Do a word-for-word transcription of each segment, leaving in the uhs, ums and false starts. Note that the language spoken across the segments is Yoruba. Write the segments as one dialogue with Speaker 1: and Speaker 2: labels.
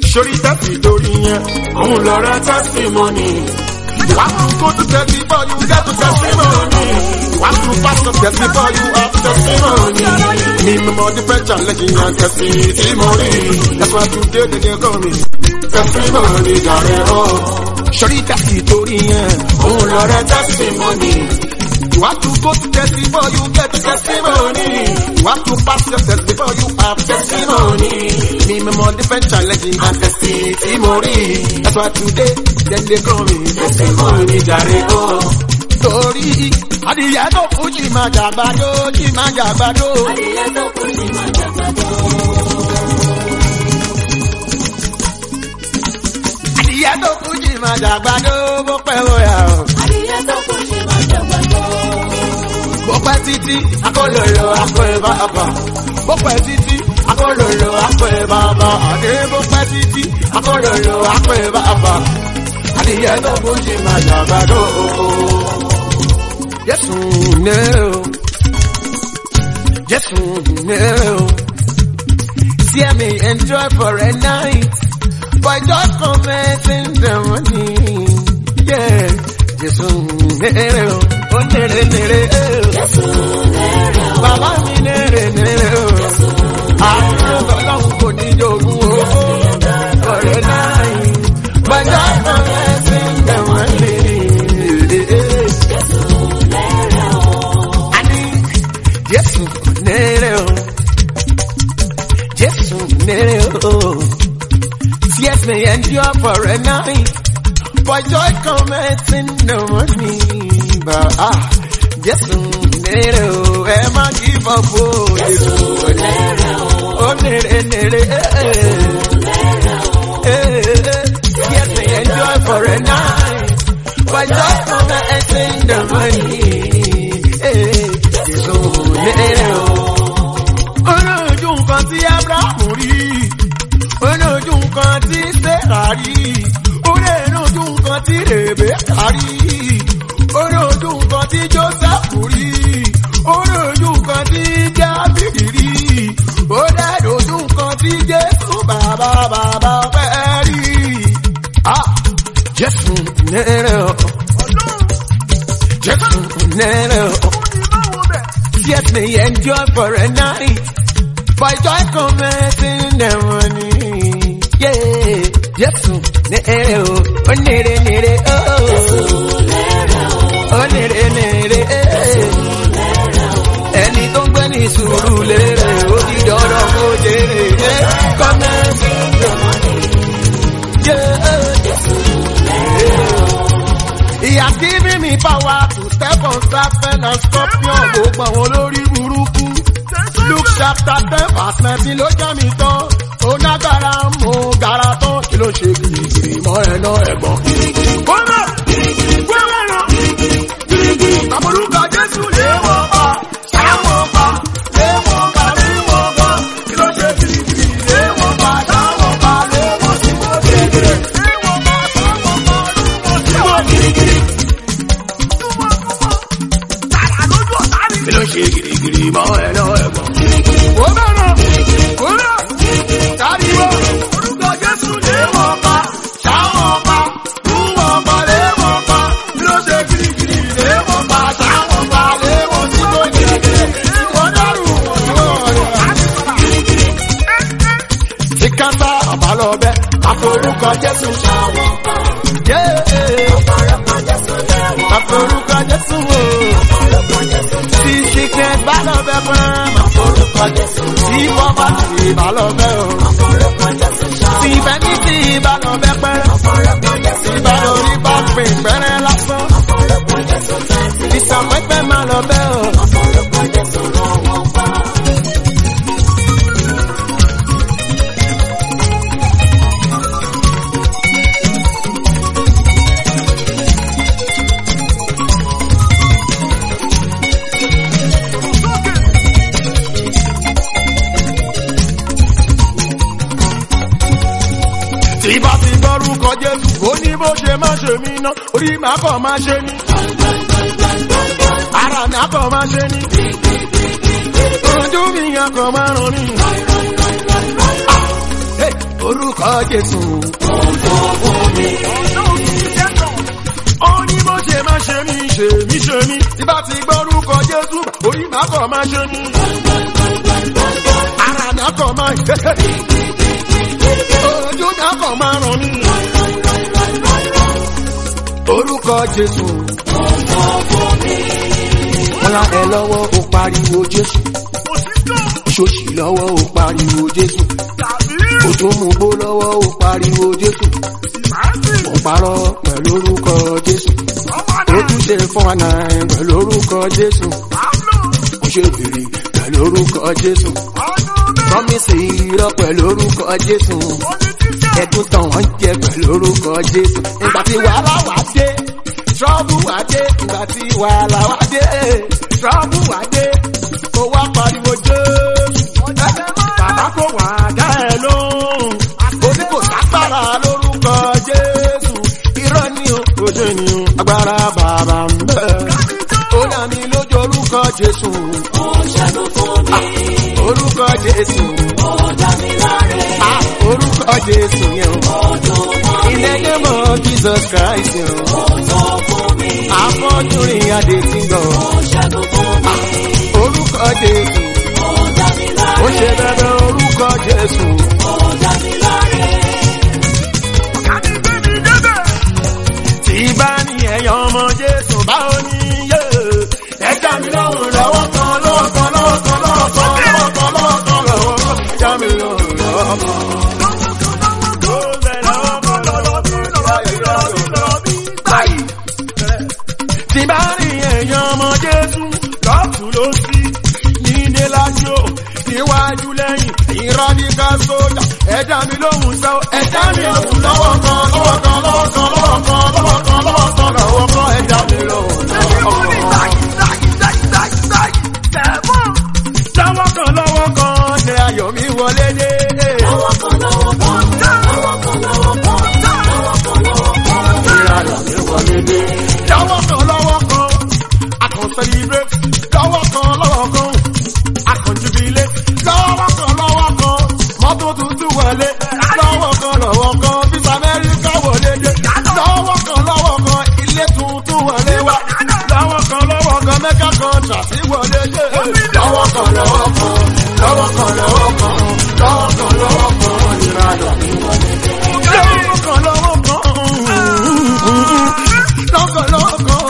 Speaker 1: Sori testimony yẹn, òun lọ̀rọ̀ testimony. You have to go to church before you get to testimony. You have to pass the test before you have testimony. Me more different challenging and testimony. That's why today they dey call me testimony jare oh. Sori testimony yẹn, òun lọ̀rọ̀ testimony. You have to go to church before you get to testimony. You have to pass the test before you have testimony. Me more different challenging and testimony. That's why today then they call me testimony jare oh. Torí adìyẹ tó fújì máa jàgbàdo, jì máa jàgbàdo.
Speaker 2: Adìyẹ tó fújì máa jàgbàdo.
Speaker 1: Adìyẹ tó fújì máa jàgbàdo, bó pẹ́ bóyá o.
Speaker 2: Adìyẹ tó fújì máa jàgbàdo.
Speaker 1: Bó pẹ́ títí, akólòlò akọ ìbá àbá. Bó pẹ́ títí, akólòlò akọ ìbá àbá. Àdé bó pẹ́ títí, akólòlò akọ ìbá àbá. Adìyẹ tó fújì máa jàgbàdo. Yes, no. Yes, no. See me enjoy for a night, but just comment in the morning. Yeah. Yes, no. Oh, nere, nere.
Speaker 2: Yes, no.
Speaker 1: Baba mi nere, nere. I know the long go need your for a night, but just comment in the morning. Jesu nere o, Jesu nere o. Tears may endure for a night, but joy comes in the morning. But ah, Jesu nere o, Emma give up o.
Speaker 2: Jesu nere o,
Speaker 1: oh nere nere. Tears may endure for a night, but joy comes in the morning. Olójú nǹkan tí Abrahamu rí, olójú nǹkan tí Sarah rí, olójú nǹkan tí Rebecca rí, olójú nǹkan tí Joseph rí, olójú nǹkan tí David rí, olójú nǹkan tí Jésù bàbá bàbá fẹ́ rí. Ah, Jésù nere o, Jésù nere o. Yes, me enjoy for a night, but joy comes in the morning. Yeah, yes, nere o, oh nere nere oh, oh nere nere. Ẹni tó ń gbé ní sùúrù lérè, ó di dọ́rọ̀ kó jèrè. Comes in the morning. Yeah, yes, He has given me power to step on serpent and scorpion. Gbogbo àwọn olórí burúkú. Luke chapter ten verse nineteen ló jẹ́ mi tán. Ó nágbára mo gara tán. Kí ló ṣe gírígírí mọ́ ẹ̀nà ẹ̀gbọ́n? Kọ́nà! Wẹ́wẹ́ náà! Gírígírí! Àmọ̀lúkà Jésù lé wọ́n pa. Ṣáà wọ́n pa. Lé wọ́n pa. Lé wọ́n pa. Kí ló ṣe gírígírí? Lé wọ́n pa. Ṣáà wọ́n pa. Lé wọ́n sì wọ́n gírígírí. Lé wọ́n pa. Ṣáà wọ́n pa. Lé wọ́n sì wọ́n gírígírí. Kí ló ṣe gírígírí mọ́ ẹ̀nà ẹ̀gbọ́n? Ó bẹ̀rẹ̀! Ó bẹ̀rẹ̀! Káríwó! Orúkọ Jésù lé wọ́n pa. Ṣáà wọ́n pa. Tú wọ́n pa. Lé wọ́n pa. Kí ló ṣe gírígírí? Lé wọ́n pa. Ṣáà wọ́n pa. Lé wọ́n sì tó gírígírí. Wọ́n dárú wọn ní wọ́n rẹ̀. Tí káńtà àbálọ́bẹ̀, àforúkọ Jésù ṣáà wọ́n pa. Àforúkọ Jésù lé wọ́n pa. Àforúkọ Jésù wò. Tí sickness bá lọ bẹ fún àforúkọ Jésù. Tí poverty bá lọ bẹ o. Àforúkọ Jésù ṣáà. Tí vanity bá lọ bẹ pẹ́. Àforúkọ Jésù. Tí bá lórí bá pè pẹ́rẹ́ lásán. Àforúkọ Jésù tẹ́tí. Ìsàpẹ́pẹ́ má lọ bẹ o. Àforúkọ Jésù rán wọn pa. Tí bá ti gbọ́rúkọ Jésù, ó ní bó ṣe má ṣe mí ná, orí màá kọ̀ máa ṣe ní. Ara mi àkọ̀ máa ṣe ní. Ojú mi àkọ̀ máa rùn ní. Orúkọ lórúkọ Jésù. Ó ní bó ṣe máa ṣe mí ṣe mí ṣe mí tí bá ti gbọ́ orúkọ Jésù orí màá kọ̀ máa ṣe mí. Ara mi á kọ̀ máa ṣe ojú mi á kọ̀ máa ràn mí. Orúkọ Jésù. Ọlá ẹ lọ́wọ́ ó pariwo Jésù. Ṣòṣì lọ́wọ́ ó pariwo Jésù. Kò tó mú bó lọ́wọ́ ó pariwo Jésù. Ó parọ́ pẹ̀lú orúkọ Jésù. Ó tún ṣe fún wa náà pẹ̀lú orúkọ Jésù. Ó ṣe wèrè pẹ̀lú orúkọ Jésù. Promise irọ́ pẹ̀lú orúkọ Jésù. Ẹ̀dùn tán wọ́n jẹ pẹ̀lú orúkọ Jésù. Ìgbà tí wàhálà wá dé, trọ́bù wá dé. Ìgbà tí wàhálà wá dé, trọ́bù wá dé. Kó wá pariwo Jésù. Bàbá kò wá dá ẹ lóhùn. Ó ní kò ságbára lórúkọ Jésù. Irọ́ ni o, òde ni o, agbára bàbá ń bẹ̀. Ó dá mi lójú orúkọ Jésù.
Speaker 2: Ó ṣẹ́gun fún mi.
Speaker 1: Orúkọ Jésù.
Speaker 2: Ó dá mi láre.
Speaker 1: Orúkọ Jésù yẹn o.
Speaker 2: Ó dùn mọ́ mi.
Speaker 1: In the name of Jesus Christ yẹn o.
Speaker 2: Ó sọ fún mi.
Speaker 1: Afọ́jú rìn adé tí ń lọ.
Speaker 2: Ó ṣẹ́gun fún mi.
Speaker 1: Orúkọ Jésù.
Speaker 2: Ó dá mi láre.
Speaker 1: Ó ṣe bẹ̀rẹ̀ orúkọ Jésù.
Speaker 2: Ó dá mi láre.
Speaker 1: Tí bá ní ẹ̀yàn ọmọ Jésù báwo ni yé? Ẹ dá mi lọ́rùn lọ́wọ́ kan lọ́wọ́ kan lọ́wọ́ kan lọ́wọ́ kan lọ́wọ́ kan lọ́wọ́ kan lọ́wọ́ kan. Ẹ dá mi lọ́rùn lọ́wọ́ kan. Tí bá ní ẹ̀yàn ọmọ Jésù lọ́tún lósì nílé lájò níwájú lẹ́yìn ìrọ́díkà sójà. Ẹ dá mi lóhùn sọ, ẹ dá mi lóhùn lọ́wọ́ kan lọ́wọ́ kan lọ́wọ́ kan lọ́wọ́ kan lọ́wọ́ kan lọ́wọ́ kan lọ́wọ́ kan. Ẹ dá mi lóhùn lọ́wọ́ kan. Lọ́wọ́ kan lọ́wọ́ kan ni ayọ̀ mi wọlé dé.
Speaker 2: Lọ́wọ́ kan lọ́wọ́ kan. Lọ́wọ́ kan lọ́wọ́ kan. Lọ́wọ́ kan lọ́wọ́ kan.
Speaker 1: Ni ayọ̀ mi wọlé dé. Lọ́wọ́ kan lọ́wọ́ kan, I can celebrate. Lọ́wọ́ kan lọ́wọ́ kan, I can jubilate. Lọ́wọ́ kan lọ́wọ́ kan, mọ́tò tuntun wọlé. Lọ́wọ́ kan lọ́wọ́ kan, Visa America wọlé dé. Lọ́wọ́ kan lọ́wọ́ kan, ilé tuntun wọlé wá. Lọ́wọ́ kan lọ́wọ́ kan, mega contract wọlé dé. Lọ́wọ́ kan lọ́wọ́ kan, lọ́wọ́ kan lọ́wọ́ kan, lọ́wọ́ kan lọ́wọ́ kan, ìrànlọ́ mi wọlé dé. Lọ́wọ́ kan lọ́wọ́ kan, lọ́wọ́ kan lọ́wọ́ kan.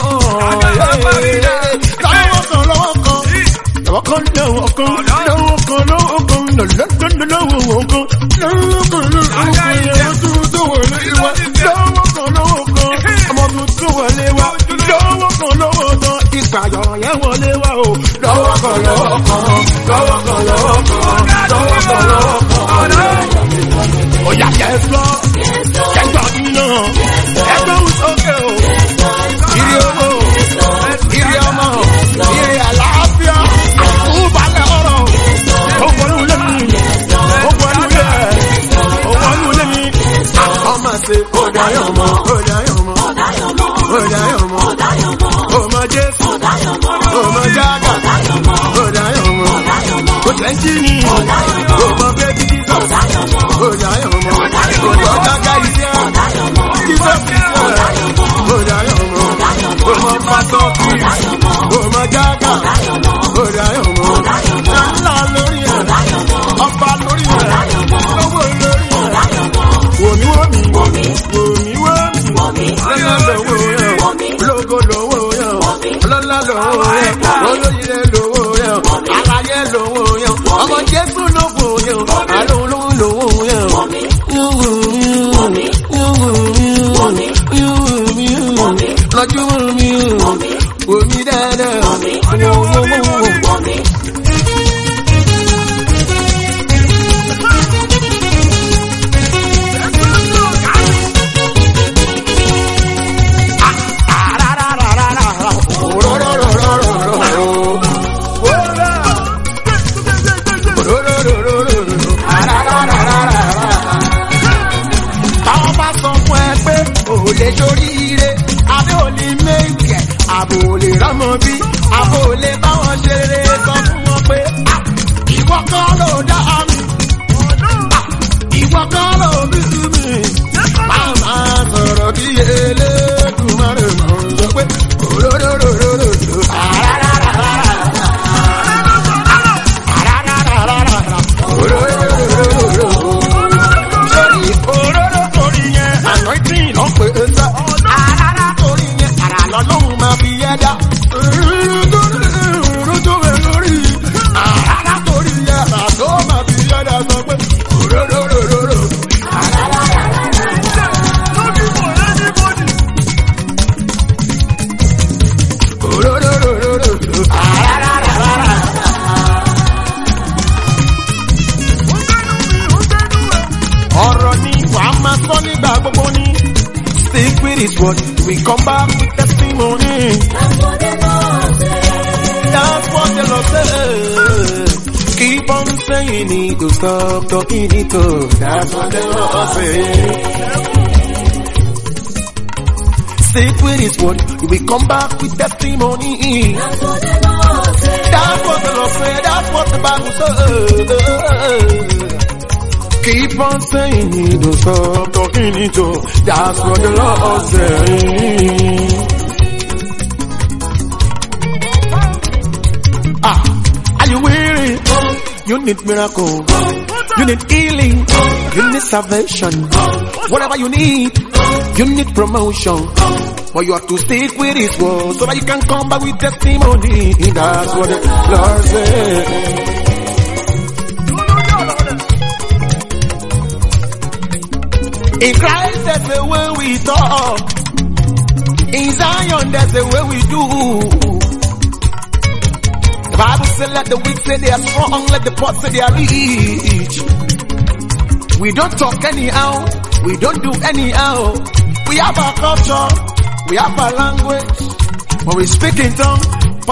Speaker 1: Lọ́wọ́ kan lọ́wọ́ kan, lọ́wọ́ kan lọ́wọ́ kan, lọ́wọ́ kan lọ́wọ́ kan, lọ́wọ́ kan lọ́wọ́ kan, ẹ̀rọ tuntun wọlé wá. Lọ́wọ́ kan lọ́wọ́ kan, ọmọ tuntun wọlé wá. Lọ́wọ́ kan lọ́wọ́ kan, ìpàyọ̀ yẹn wọlé wá o. Lọ́wọ́ kan lọ́wọ́ kan, lọ́wọ́ kan lọ́wọ́ kan, lọ́wọ́ kan lọ́wọ́ kan. Ó yá yes Lord, kẹgbọ́n mi náà, ẹgbẹ́ òun sókè o. Ìrì owó, ìrì ọmọ, ìrì àlàáfíà. Àtúbalẹ̀ ọ̀rọ̀, ó wọnú ilé mi, ó wọnú ilé ẹ̀, ó wọnú ilé mi. Àkọ́mọ̀ ṣe ó dáyọ̀ mọ́, ó dáyọ̀ mọ́, ó dáyọ̀ mọ́, ó mọ Jésù, ó mọ Jágà, ó dáyọ̀ mọ́, ó tẹ́ńtì ní, ó mọ bébí Jísọ̀, ó dáyọ̀ mọ́, ó mọ Jágà ìṣẹ́, Jísọ̀ ìṣẹ́, ó dáyọ̀ mọ́, ó mọ Pásọ̀kì, ó mọ Jágà, ó dáyọ̀ mọ́, ńlá lórí ẹ̀, ọba lórí ẹ̀, lọ́wọ́ lórí ẹ̀, wòmí wòmí, wòmí wòmí, sọ nígbà gbogbo ni. Stick with his word, we come back with testimony.
Speaker 2: That's what the Lord said.
Speaker 1: That's what the Lord said. Keep on saying it, don't stop talking it. Oh, that's what the Lord said. Stick with his word, we come back with testimony.
Speaker 2: That's what the Lord said.
Speaker 1: That's what the Lord said, that's what the Bible said. Keep on saying it, don't stop talking it. Oh, that's what the Lord said. Ah, are you weary? You need miracle. You need healing. You need salvation. Whatever you need, you need promotion. But you have to stick with his word so that you can come back with testimony. That's what the Lord said. In Christ, that's the way we talk. In Zion, that's the way we do. The Bible says, let the weak say they are strong, let the poor say they are rich. We don't talk anyhow, we don't do anyhow. We have our culture, we have our language. When we speak in tongue,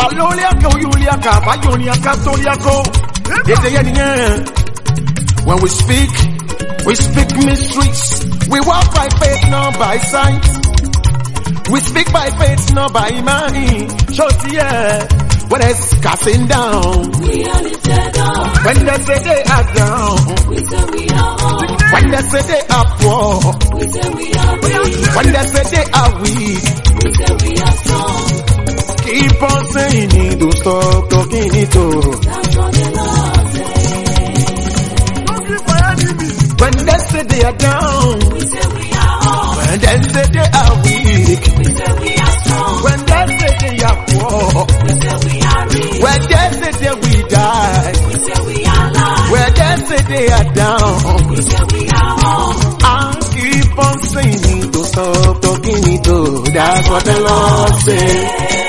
Speaker 1: when we speak, we speak mysteries. We walk by faith, not by sight. We speak by faith, not by money. Show yeah. When it's casting down,
Speaker 2: We are lifted up.
Speaker 1: when they say they are down,
Speaker 2: We say we are up.
Speaker 1: when they say they are poor,
Speaker 2: We say we are rich.
Speaker 1: when they say they are weak,
Speaker 2: We say we are strong.
Speaker 1: keep on saying it, don't stop talking it. Oh.
Speaker 2: That's what the Lord said.
Speaker 1: When they say they are down,
Speaker 2: We say we are up.
Speaker 1: when they say they are weak,
Speaker 2: We say we are strong.
Speaker 1: when they say they are poor,
Speaker 2: We say we are rich.
Speaker 1: when they say they will die,
Speaker 2: We say we are alive.
Speaker 1: when they say they are down,
Speaker 2: We say we are up.
Speaker 1: I'll keep on saying it, don't stop talking it. Oh. That's what the Lord said.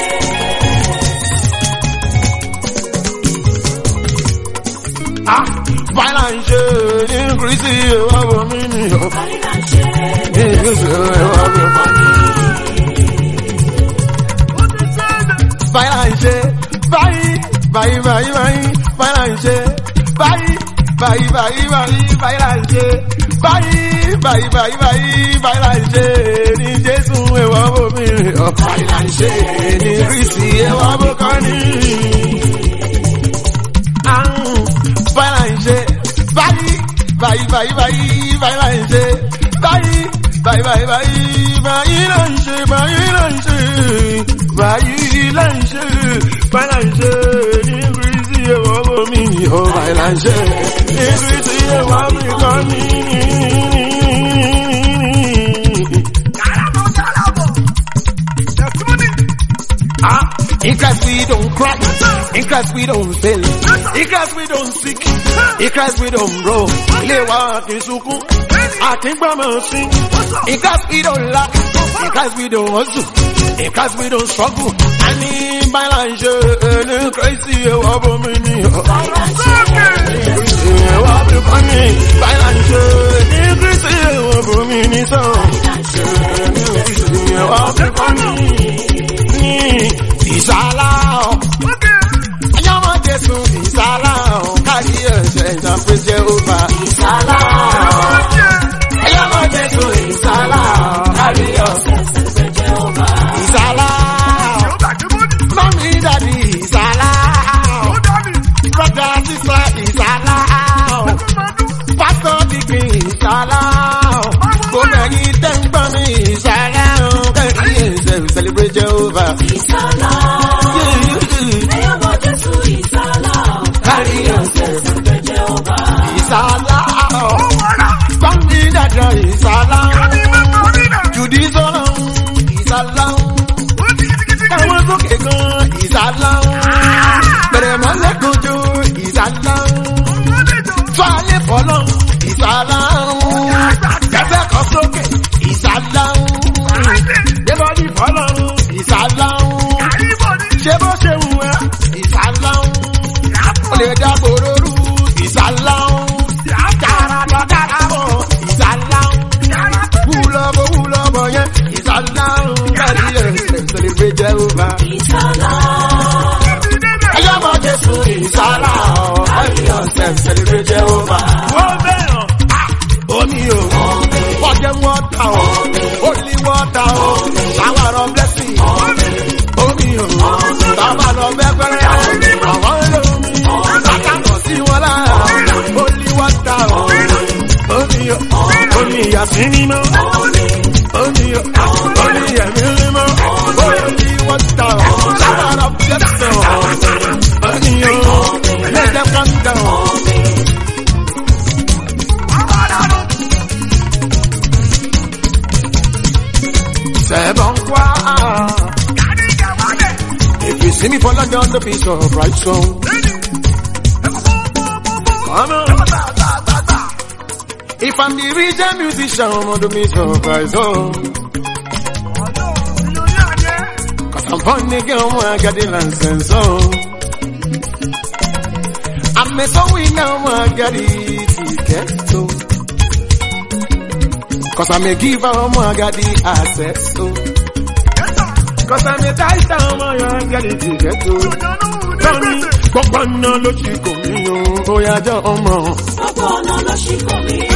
Speaker 1: Ah, violence, increase, oh, me, oh. Finance, buy, buy, buy, buy, finance, buy, buy, buy, buy, finance, buy, buy, buy, buy, finance, ní Jésù ẹwà bomi, oh, finance, ní Kristi ẹwà bokani. Ah, finance, buy, buy, buy, buy, finance, buy, buy, buy, buy, finance, finance. Báyìí láìṣe, báyìí ní Kristi ẹwà bomi, ó báyìí ní Kristi ẹwà mi kọ́ ní. Ah, in Christ we don't cry, in Christ we don't fail, in Christ we don't sick, in Christ we don't grow. Ilé wa kì í sunkún, àti gbọ́mọ̀ sí. In Christ we don't lack, in Christ we don't hustle. In Christ we don't struggle. I need balance in Christ you are me. Balance in Christ you are me. So it's allowed. Yama Jesu is allowed. Carry yourself and praise Jehovah. It's allowed. Yama Jesu is allowed. Carry yourself. It's allowed. Mommy, daddy, it's allowed. Brother, sister, it's allowed. Pastor, deacon, it's allowed. Go many thank me, it's allowed. Celebrate Jehovah.
Speaker 2: It's allowed. It's allowed.
Speaker 1: Carry yourself.
Speaker 2: Celebrate Jehovah.
Speaker 1: It's allowed. Mommy, daddy, it's allowed. Judaism, it's allowed. Àwọn sókè gan ìsàláhùn. Bẹ̀rẹ̀ mọ́lẹ̀ kojú ìsàláhùn. Tó alẹ́ fọ́lọ́ ìsàláhùn. Kẹsẹ̀ kan sókè ìsàláhùn. Débọ́dì fọ́lọ́ ìsàláhùn. Ṣé bó ṣe wù ẹ́ ìsàláhùn. Ó lè dá gbòòrò ìsàláhùn. Dára lọ dára bọ̀ ìsàláhùn. Seven kwa. If you see me for London, don't be surprised, so. Come on. If I'm the region musician, don't be surprised, oh. Cause I'm funny girl, I got the license, oh. I'm a sewing now, I got the ticket, so. Cause I'm a giver, I got the assets, so. Cause I'm a tight down, I got the ticket, so. Tell me, Pokona lo chico mio, oh yeah, John Omo.
Speaker 2: Pokona lo chico mio.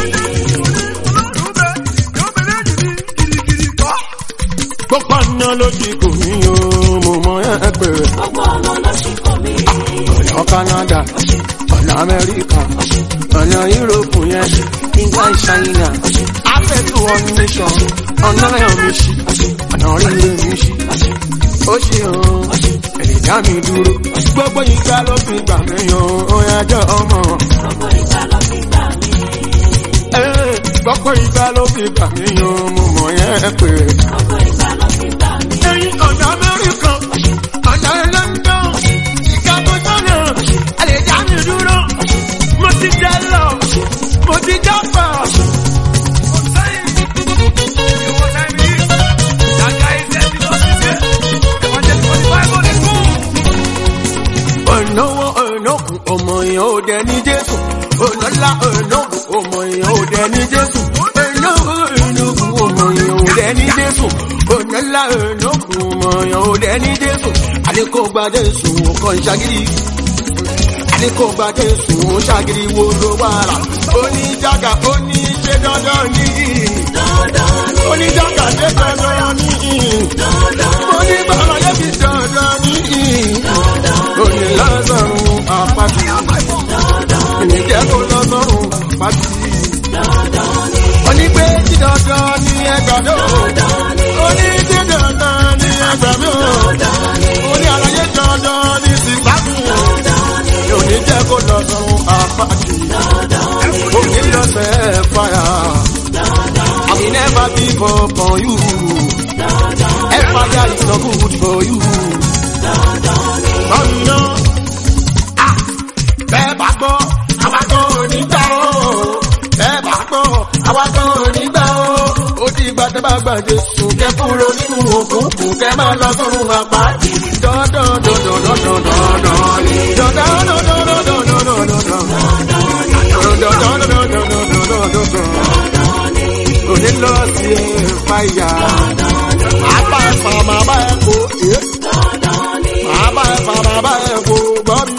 Speaker 1: Pokona lo chico mio, momo ya ekpe.
Speaker 2: Pokona lo chico mio.
Speaker 1: Ọ̀nà Canada, ọ̀nà America, ọ̀nà Europe yẹn, England, China. Afẹ́ to one nation, ọ̀nà Yomishi, ọ̀nà orílẹ̀ Mishi. Ó ṣe hàn, ẹ̀lẹ́ dá mi dúró. Gbogbo ìgbà ló fi gbà mí yan, oya jẹ́ ọmọ.
Speaker 2: Gbogbo ìgbà ló fi gbà mí.
Speaker 1: Gbogbo ìgbà ló fi gbà mí yan, mo mọ̀ yẹn pé.
Speaker 2: Gbogbo ìgbà ló fi gbà mí.
Speaker 1: Ẹyin ọ̀nà Amẹ́ríkà, ọ̀nà London, Chicago China, ẹ̀lẹ́ dá mi dúró. Mo ti jẹ lọ, mo ti jápa. Ọ̀nàwó ọ̀nàkùn ọmọ èèyàn ò dẹ ní Jésù. Ọ̀nàlá ọ̀nàkùn ọmọ èèyàn ò dẹ ní Jésù. Ọ̀nàwó ọ̀nàkùn ọmọ èèyàn ò dẹ ní Jésù. Ọ̀nàlá ọ̀nàkùn ọmọ èèyàn ò dẹ ní Jésù. Àlékò gba Jésù ọkàn ṣagídí. Àlékò gba Jésù ṣagídí wo ló wà rà. Oníjàgà oníṣẹ́ dandan ní. Oníjàgà ṣe dandan ní. Oníbàárà fi dandan ní. Oní lọ́sọ̀rùn àpàtì. Ìjẹ́ kó lọ́sọ̀rùn àpàtì. Onígbé tí dandan ní ẹgbàdo. Oní tí dandan ní ẹgbàdo. Oní àlàyé dandan ní sísáàbù. Oní jẹ́ kó lọ́sọ̀rùn àpàtì. Oní lọ́sẹ̀ fàyà. I will never give up on you. Empire is not good for you. Mami náà, ah, bẹ́ẹ̀ bá gbọ́, àwa kan ò ní gbà ó. Bẹ́ẹ̀ bá gbọ́, àwa kan ò ní gbà ó. Ó ti gbà tẹ́ bá gbà Jésù kẹ́ kúrò nínú òkùnkùn kẹ́ máa lọ sọ́run àpáàdì. Dandan dandan dandan dandan ni. Dandan dandan dandan dandan dandan. Dandan dandan dandan dandan dandan. Òní lọ sí fàyà. Màá bá ẹ fà, màá bá ẹ kó. Màá bá ẹ fà, màá bá ẹ kó. Gbọ́ mi.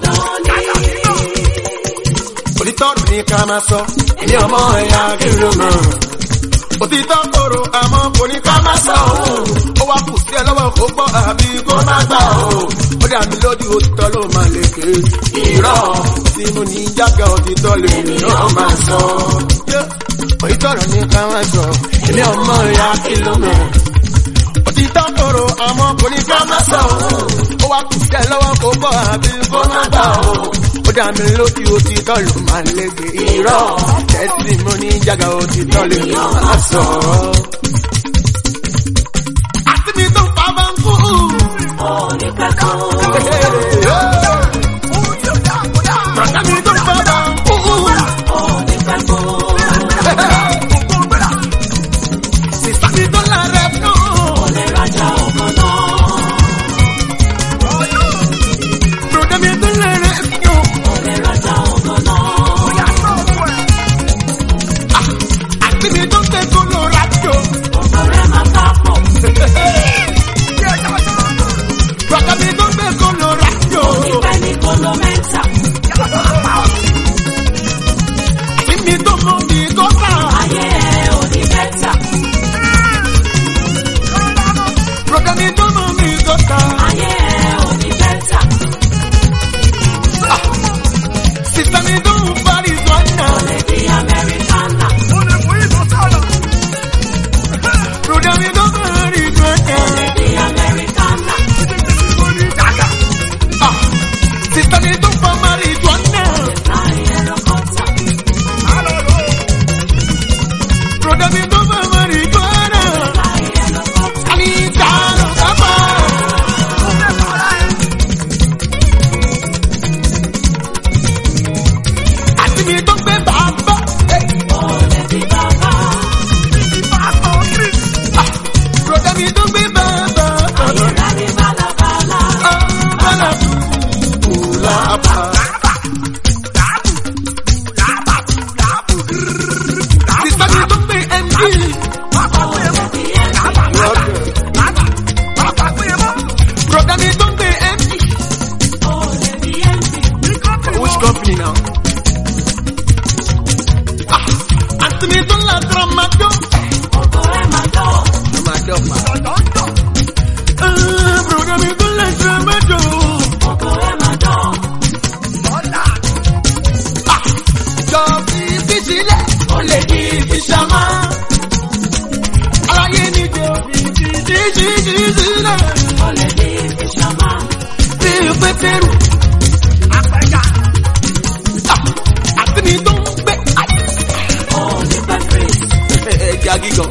Speaker 1: Òtítọ́ ní ká máa sọ, ní ọmọ ẹ̀yà kìlọ̀ mọ̀. Òtítọ́ kòrò àmọ́ kò ní ká máa sọ òun. Ó wá kù sí ẹ lọ́wọ́ kó gbọ́ àbí kó má gbà ó. Ó dà mí lójú òtítọ́ ló máa lè ké. Irọ́ tí mo ní jágà òtítọ́ lè náà máa sọ. Òtítọ́ ní ká máa sọ, ní ọmọ ẹ̀yà kìlọ̀ mọ̀. Òtítọ́ kòrò àmọ́ kò ní ká máa sọ òun. Ó wá kù sí ẹ lọ́wọ́ kó gbọ́ àbí kó má gbà ó. Ó dà mí lójú òtítọ́ ló máa lè ké. Irọ́ tẹ́tí mo ní jágà òtítọ́ lè náà sọ. Àti mi tó fa bá ń kú.
Speaker 2: Òní pẹ́ kú.
Speaker 1: Bàtà mi tó fa bá ń kú.
Speaker 2: Òní pẹ́ kú.
Speaker 1: Sísá mi tó lára nù.
Speaker 2: Olè rajà ọkàn náà.
Speaker 1: Bùrọ̀dá mi tó lára nù.
Speaker 2: Olè rajà ọkàn náà.
Speaker 1: Àti mi tó tẹ́ kó lọ ra jò.
Speaker 2: Ọ̀dọ̀ rẹ̀ máa bá pọ̀.
Speaker 1: Bùrọ̀dá mi tó tẹ́ kó lọ ra tramadol.
Speaker 2: Ògo ẹ̀ máa dán.
Speaker 1: Tramadol ma. Ah, broda mi tó lè tramadol.
Speaker 2: Ògo ẹ̀ máa dán.
Speaker 1: Ọ̀la. Ah, jọ fi fi sílẹ̀, ó lè di ìfisàmá. Aláyé ni jọ fi fi sí sí sí sílẹ̀.
Speaker 2: Ó lè di ìfisàmá.
Speaker 1: Bí Pétérù, àpẹja. Ah, àti mi tó ń gbé ayé.
Speaker 2: Ó ní pẹ́ fèrè.
Speaker 1: Ẹja gígan.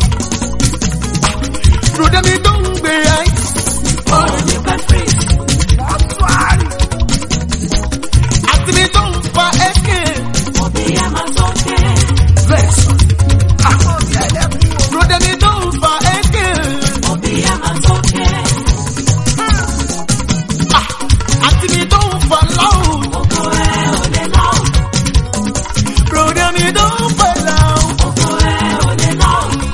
Speaker 1: Broda mi tó ń gbé ayé.
Speaker 2: Ó ní pẹ́ fèrè.
Speaker 1: Àti mi tó ń fa ẹ̀kẹ́.
Speaker 2: Òbí ẹ̀ máa tó kẹ́.
Speaker 1: Verse. Ah, broda mi tó ń fa ẹ̀kẹ́.
Speaker 2: Òbí ẹ̀ máa tó kẹ́.
Speaker 1: Ah, àti mi tó ń fa láwù.
Speaker 2: Ògo ẹ̀ ò lè lọ.
Speaker 1: Broda mi tó ń fa láwù.
Speaker 2: Ògo ẹ̀ ò lè lọ.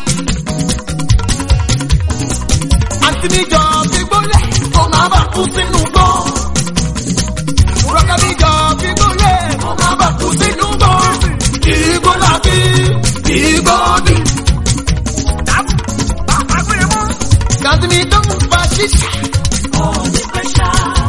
Speaker 1: Àti mi jọ fi gbólẹ̀, kó máa bá kú sínú gbọ́. Broda mi jọ fi gbólẹ̀, kó máa bá kú sínú gbọ́. Ìgbó làbí, ìgbó dì. Àti mi tó ń fa ṣíṣe.
Speaker 2: Ó ní pẹ́ ṣá.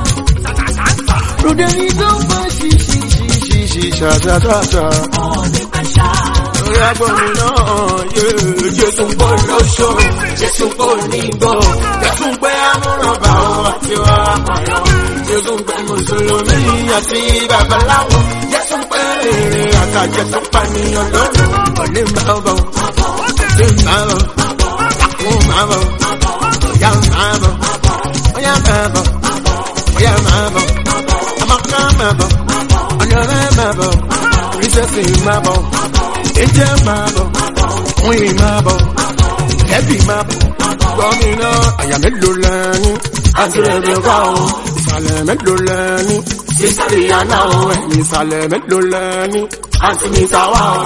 Speaker 1: Broda mi tó ń fa ṣíṣe, ṣíṣe, ṣíṣe, ṣàṣàṣàṣà.
Speaker 2: Ó ní pẹ́ ṣá.
Speaker 1: Orí agbọ̀n mi náà, yé, Jésù ń bọ̀ lóṣù, Jésù ń bọ̀ nígbọ̀, Jésù ń pẹ́ amúrànbá ọ̀ àti wà pààyàn, Jésù ń pẹ́ Mùsùlùmí àti babaláwo, Jésù ń pẹ́ èrè àtàjẹ́ tó pànìyàn lọ́rùn, òní máa bọ̀, òní máa bọ̀, àkún máa bọ̀, òyà máa bọ̀, òyà máa bọ̀, òyà máa bọ̀, àmọ́ká máa bọ̀, ọ̀nàrẹ́ máa bọ̀, rísẹ́sì máa bọ̀. Ẹjẹ́ máa bọ̀, wíì máa bọ̀, ẹbí máa bọ̀, gómìnà àyà mélòó lẹ́ni, àdúrà wà ó, ìsàlẹ̀ mélòó lẹ́ni, sísàlẹ̀ yàrá ó, ẹ̀yìn ìsàlẹ̀ mélòó lẹ́ni, àti níta wà ó.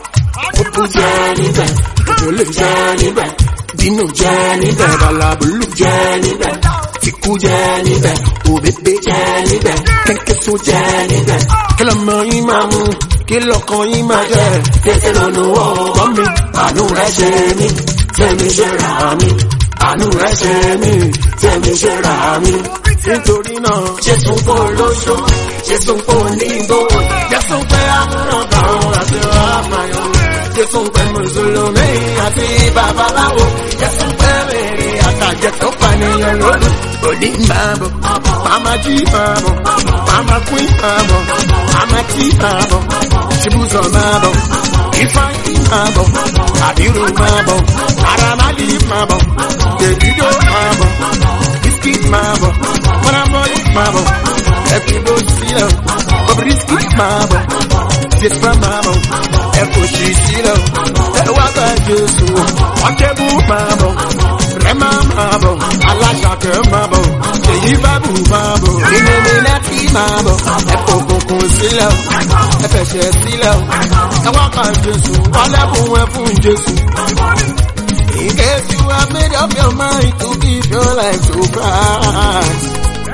Speaker 1: Òkú jẹ́ níbẹ̀, òjòlè jẹ́ níbẹ̀, dínú jẹ́ níbẹ̀, bàlàbùlù jẹ́ níbẹ̀, tìkú jẹ́ níbẹ̀, òbèbè jẹ́ níbẹ̀, kẹ́kẹ́sọ jẹ́ níbẹ̀, kílọ̀mọ yín máa mú. Kí lọ́kàn yín máa jẹ́ tètè lónú ọgbọ́n mi. Àánú rẹ̀ ṣe mí, tèmi ṣe rà mí. Àánú rẹ̀ ṣe mí, tèmi ṣe rà mí. Nítorí náà, Jésù kò lóṣù, Jésù kò ní ìgbò. Jésù pé amúrànbá àti àmàyàn. Jésù pé Mùsùlùmí àti babaláwo. Jésù pé mèrè àtàjẹ́ tó pànìyàn lónìí. Òní máa bọ̀, màmá jí máa bọ̀, màmá queen máa bọ̀, màmá tí máa bọ̀. Chibuzo máa bọ̀, Ifeanyi máa bọ̀, Abiru máa bọ̀, Aramali máa bọ̀, Davido máa bọ̀, Wizkid máa bọ̀, Mọ́nàmọ́lì máa bọ̀, Ẹ̀fíbó sílẹ̀, Bobrisky máa bọ̀, Jésù máa bọ̀, Ẹ̀fọ́sì sílẹ̀, Ẹ̀wá gba Jésù, Ọ̀dẹ́bù máa bọ̀, Rẹ́mà máa bọ̀, Aláṣàkẹ́ máa bọ̀, Èyí bábù máa bọ̀, Illuminati máa bọ̀, Ẹ̀fọ́ òkùnkùn sílẹ̀, Ẹ̀fẹ̀ṣẹ̀ sílẹ̀, Ẹ̀wá gba Jésù, Ọlẹ́bùn ẹ̀ fún Jésù. In case you have made up your mind to give your life to Christ.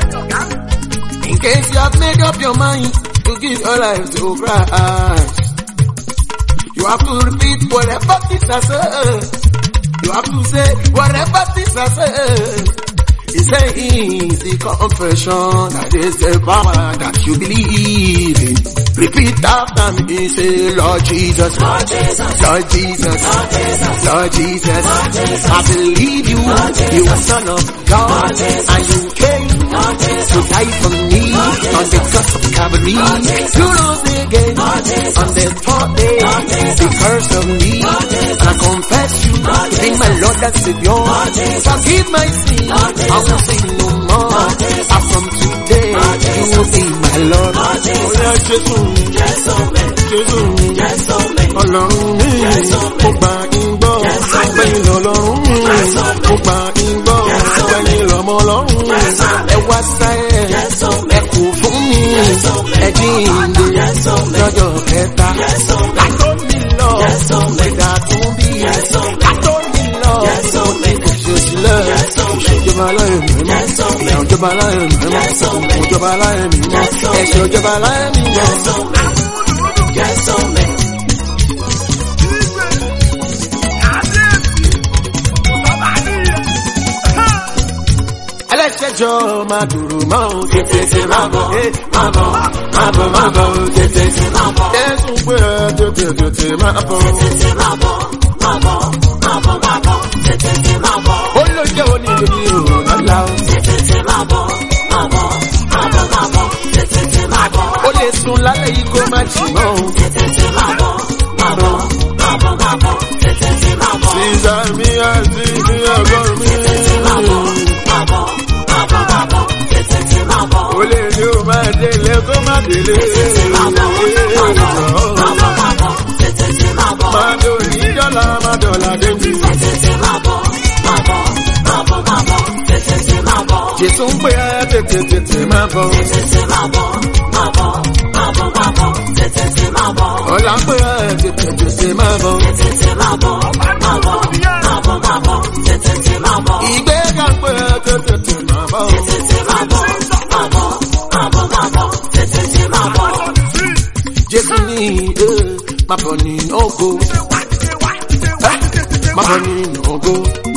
Speaker 1: In case you have made up your mind to give your life to Christ. You have to repeat whatever Jesus said. You have to say whatever Jesus said. He said it's the confession that is the power that you believe in. Repeat after me, say Lord Jesus, Lord Jesus, Lord Jesus, Lord Jesus, Lord Jesus. Lord Jesus. I believe you, Lord you are Son of God, Lord and you came Lord to die for me on the cross of Calvary. You rose again on the fourth day because of me. I confess you, be my Lord and Savior. Forgive my sin, I will sin no more. And from today, you will be my Lord. Oh yeah, Jesus. Jésù mi, Jésù mi, Ọlọ́run mi, mo gbà yín gbọ́, gbẹ̀yìn lọ́lọ́run mi, mo gbà yín gbọ́, gbẹ̀yìn lọ́mọ Ọlọ́run, ẹ wá sáyẹ̀, ẹ kú fún mi, ẹ jíǹde lọ́jọ́ kẹta, kátó mi lọ, ẹ̀dá tún bí, kátó mi lọ, kò ṣe sílẹ̀, ìṣèjọba láyé mímọ́, ìyàwó ìjọba láyé mímọ́, ìjọba láyé mímọ́, ẹ̀ṣẹ̀ ìjọba láyé mímọ́. Yes, oh man. ẹjọ́ máa dùrù mọ́ o. Tètè máa bọ̀, máa bọ̀, máa bọ̀, máa bọ̀ o. Tètè máa bọ̀. Jésù pé ẹ tètè tètè máa bọ̀.
Speaker 2: Tètè máa bọ̀, máa bọ̀, máa bọ̀, máa bọ̀. Tètè máa bọ̀.
Speaker 1: Ó ló jẹ́ onílù ní òun lọ́la o.
Speaker 2: Tètè máa bọ̀, máa bọ̀, máa bọ̀, máa bọ̀. Tètè máa bọ̀.
Speaker 1: Ó lè sùn lálẹ́ yìí kó má jì mọ́ o.
Speaker 2: Tètè máa bọ̀, máa bọ̀, máa bọ̀, máa bọ̀. Tètè máa bọ̀.
Speaker 1: Sísá mi àti mi ọgọ́ mi.
Speaker 2: Tètè máa bọ̀, máa bọ̀, máa bọ̀, máa bọ̀. Tètè máa bọ̀.
Speaker 1: Ó lè ní o máa délé kó má délé.
Speaker 2: Tètè máa bọ̀, máa bọ̀, máa bọ̀, máa bọ̀. Tètè máa bọ̀.
Speaker 1: Máa dò ní dọ́là máa dọ̀là dé mi.
Speaker 2: Tètè máa bọ̀, máa bọ̀, máa bọ̀, máa bọ̀. Tètè máa bọ̀.
Speaker 1: Jésù ń pè ẹ́ tètè tètè máa bọ̀.
Speaker 2: Tètè máa bọ̀, máa bọ̀, máa bọ̀, máa bọ̀. Tètè máa bọ̀.
Speaker 1: Ọ̀la ń pè ẹ́ tètè tètè máa bọ̀.
Speaker 2: Tètè máa bọ̀, máa bọ̀, máa bọ̀, máa bọ̀. Tètè máa bọ̀.
Speaker 1: Ìgbéga ń pè ẹ́ tètè tètè máa bọ̀.
Speaker 2: Tètè máa bọ̀, máa bọ̀, máa bọ̀, máa bọ̀. Tètè máa bọ̀.
Speaker 1: Jésù ní ẹ máa bọ̀ nínú ògo. Ẹ máa bọ̀ nínú ògo.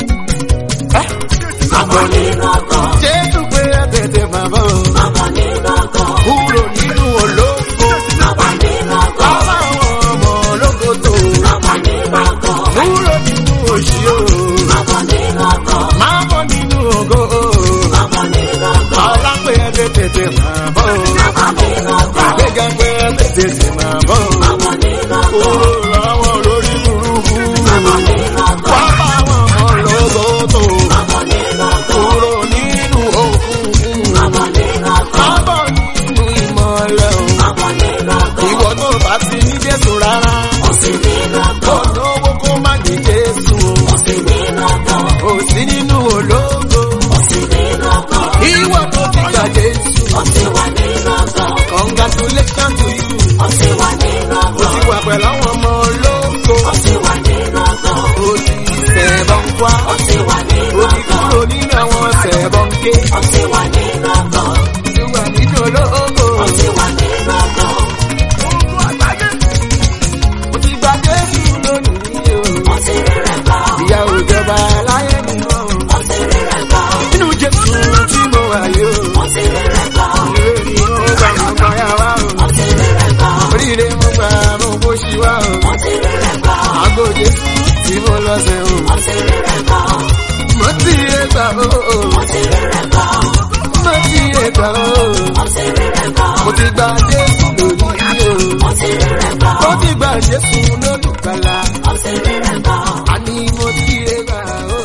Speaker 1: Ẹ máa bọ̀ nínú ògo. Jésù pé ẹ́ tètè máa bọ̀.
Speaker 2: Máa bọ̀ nínú ògo.
Speaker 1: Kúrò nínú ológo.
Speaker 2: Máa bọ̀ nínú ògo.
Speaker 1: Bàbá àwọn ọmọ ológo tó.
Speaker 2: Máa bọ̀ nínú ògo.
Speaker 1: Kúrò nínú òṣì o.
Speaker 2: Máa bọ̀ nínú ògo.
Speaker 1: Máa bọ̀ nínú ògo.
Speaker 2: Máa bọ̀ nínú ògo.
Speaker 1: Ọlá pé ẹ́ tètè máa bọ̀.
Speaker 2: Máa bọ̀ nínú ògo.
Speaker 1: Ìgbéga pé ẹ́ tètè máa bọ̀.
Speaker 2: Máa bọ̀ nínú ògo.
Speaker 1: Kúrò lọ́wọ́ lórí burúkú.
Speaker 2: Máa bọ̀ nínú ògo.
Speaker 1: Bàbá àwọn ọmọ ológo tó.
Speaker 2: Máa bọ̀ nínú ògo.
Speaker 1: Kúrò nínú òkùnkùn.
Speaker 2: Máa bọ̀ nínú ògo.
Speaker 1: Máa bọ̀ nínú ìmọ̀lẹ̀ o.
Speaker 2: Máa bọ̀ nínú ògo.
Speaker 1: Ìwọ tó bá ti ní Jésù rárá.
Speaker 2: Ó sì nínú ògo.
Speaker 1: Kò lówó kó má ní Jésù o.
Speaker 2: Ó sì nínú ògo.
Speaker 1: Kò sí nínú ológo.
Speaker 2: Ó sì nínú ògo.
Speaker 1: Ìwọ tó ti gbà Jésù.
Speaker 2: Ó sì wà nínú ògo.
Speaker 1: Congratulations to you.
Speaker 2: Ó sì wà nínú
Speaker 1: Ó
Speaker 2: ògo.
Speaker 1: ti wà pẹ̀lú àwọn ọmọ ológo.
Speaker 2: Ó sì wà nínú ògo.
Speaker 1: Ó ti sẹ̀bọ̀ ń kwá.
Speaker 2: Ó sì wà nínú
Speaker 1: Ó ti
Speaker 2: ògo.
Speaker 1: kúrò nínú àwọn sẹ̀bọ̀ ń ké.
Speaker 2: Ó sì wà nínú ògo.
Speaker 1: Ó ti wà nínú ológo.
Speaker 2: Ó sì wà nínú ògo.
Speaker 1: Ó ti gba Jésù lónìí o.
Speaker 2: Ó sì rí rẹ̀ gbọ́.
Speaker 1: Ìyá òjọba láyé mi mọ́.
Speaker 2: Ó sì rí rẹ̀ gbọ́.
Speaker 1: Nínú Jésù tí mo wà yóò.
Speaker 2: Ó sì rí rẹ̀ gbọ́.
Speaker 1: Ìrè ni mo gbà mo gbà yà wá o.
Speaker 2: Ó sì rí rẹ̀ gbọ́.
Speaker 1: Oríire mo gbà mo bó ṣì wá o.
Speaker 2: Ó sì rí rẹ̀ gbọ́.
Speaker 1: Àgbo Jésù tí mo lọ sẹ́ o.
Speaker 2: Ó sì rí rẹ̀ gbọ́.
Speaker 1: Mo ti yé gbà o.
Speaker 2: Ó sì rí rẹ̀ gbọ́.
Speaker 1: Mo ti yé gbà o.
Speaker 2: Ó sì rí rẹ̀ gbọ́.
Speaker 1: Mo ti gba Jésù lónìí o.
Speaker 2: Ó sì rí rẹ̀ gbọ́.
Speaker 1: Mo ti gba Jésù lólùgbàlà.
Speaker 2: Ó sì rí rẹ̀ gbọ́.
Speaker 1: Àní mo ti yé gbà o.